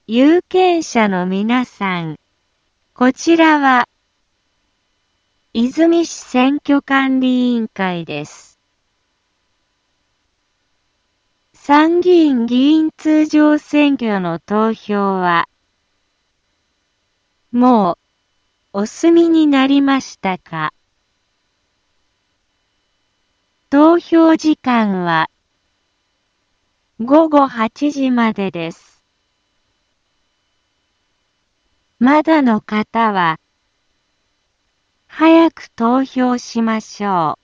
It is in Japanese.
有権者の皆さん、こちらは、泉市選挙管理委員会です。参議院議員通常選挙の投票は、もう、お済みになりましたか？投票時間は、午後8時までです。まだの方は、早く投票しましょう。